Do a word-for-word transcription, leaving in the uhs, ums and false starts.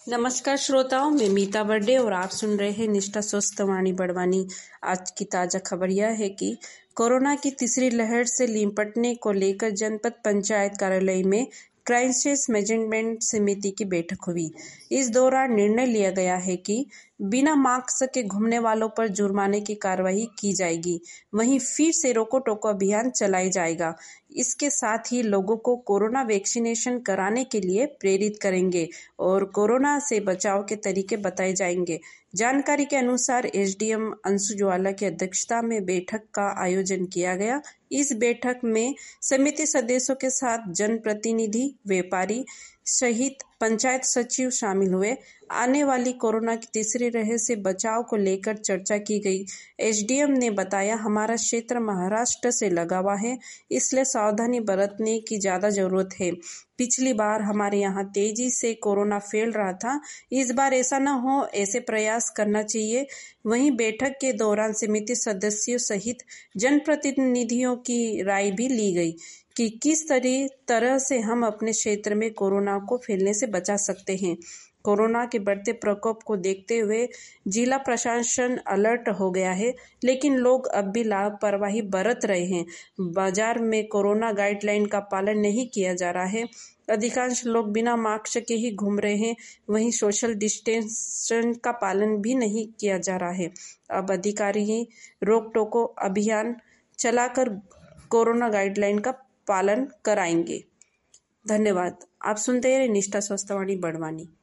नमस्कार श्रोताओं, मैं मीता बर्डे और आप सुन रहे हैं निष्ठा स्वस्थ वाणी बड़वानी। आज की ताजा खबर यह है कि कोरोना की तीसरी लहर से निपटने को लेकर जनपद पंचायत कार्यालय में क्राइसिस मैनेजमेंट समिति की बैठक हुई। इस दौरान निर्णय लिया गया है कि बिना मास्क के घूमने वालों पर जुर्माने की कार्रवाई की जाएगी। वहीं फिर से रोको टोको अभियान चलाया जाएगा। इसके साथ ही लोगों को कोरोना वैक्सीनेशन कराने के लिए प्रेरित करेंगे और कोरोना से बचाव के तरीके बताए जाएंगे। जानकारी के अनुसार एसडीएम अंशु ज्वाला की अध्यक्षता में बैठक का आयोजन किया गया। इस बैठक में समिति सदस्यों के साथ जनप्रतिनिधि, व्यापारी सहित पंचायत सचिव शामिल हुए। आने वाली कोरोना की तीसरी लहर से बचाव को लेकर चर्चा की गई। एसडीएम ने बताया, हमारा क्षेत्र महाराष्ट्र से लगा हुआ है, इसलिए सावधानी बरतने की ज्यादा जरूरत है। पिछली बार हमारे यहाँ तेजी से कोरोना फैल रहा था, इस बार ऐसा न हो, ऐसे प्रयास करना चाहिए। वहीं बैठक के दौरान समिति सदस्यों सहित जनप्रतिनिधियों की राय भी ली गई कि किस तरह से हम अपने क्षेत्र में कोरोना को फैलने से बचा सकते हैं। कोरोना के बढ़ते प्रकोप को देखते हुए जिला प्रशासन अलर्ट हो गया है, लेकिन लोग अब भी लापरवाही बरत रहे हैं। बाजार में कोरोना गाइडलाइन का पालन नहीं किया जा रहा है। अधिकांश लोग बिना मास्क के ही घूम रहे हैं। वहीं सोशल डिस्टेंस का पालन भी नहीं किया जा रहा है। अब अधिकारी रोक टोको अभियान चलाकर कोरोना गाइडलाइन का पालन कराएंगे। धन्यवाद। आप सुनते हैं निष्ठा स्वस्थ वाणी बड़वानी।